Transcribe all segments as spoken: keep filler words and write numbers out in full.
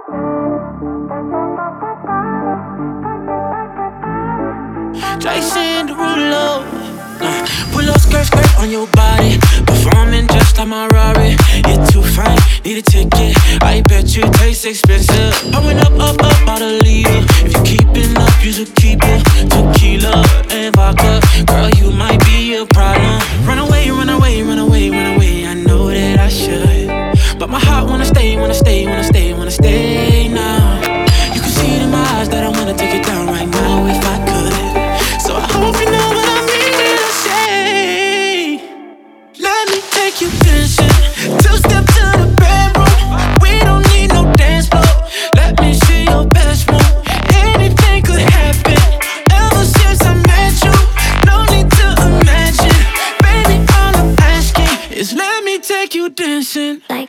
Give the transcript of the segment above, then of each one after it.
Jason Derulo. Uh, pull up skirt, skirt on your body. Performing just like my Rari. You're too fine, need a ticket. I bet you taste expensive. Pouring up, up, up out a leader. If you're keeping up, you should keep it. Tequila and vodka. Girl, you might be a problem. Run away, run away, run away, run away. I know that I should, but my heart wanna stay, wanna stay, wanna stay, wanna stay now. You can see it in my eyes that I wanna take it down right now if I could. So I hope you know what I mean when I say, let me take you dancing. Two step to the bedroom. We don't need no dance floor. Let me see your best move. Anything could happen. Ever since I met you, no need to imagine. Baby, all I'm asking is let me take you dancing. Like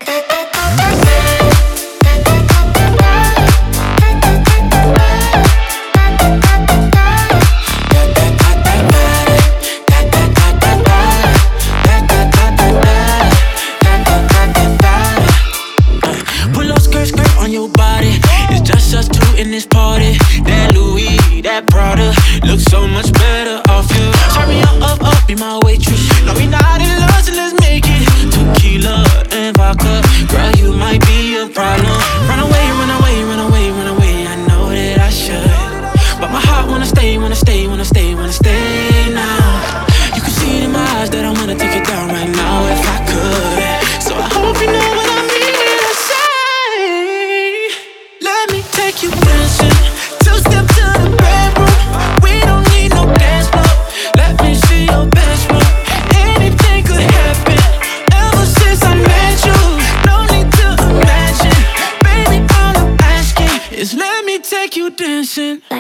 your body, it's just us two in this party. That Louis, that Prada, looks so much better off you. Turn me up, up, up, be my waitress. No, we not in love, so let's make it. Tequila and vodka, girl, you might be a problem. Run away, run away, run away, run away. I know that I should, but my heart wanna stay, wanna stay, wanna stay, wanna stay now. You can see it in my eyes that I wanna take it down right now if I could. So I hope you know what I mean when I say, take you dancing. Two step to the bedroom. We don't need no dance floor. Let me see your best move. Anything could happen. Ever since I met you, no need to imagine. Baby, all I'm asking is let me take you dancing.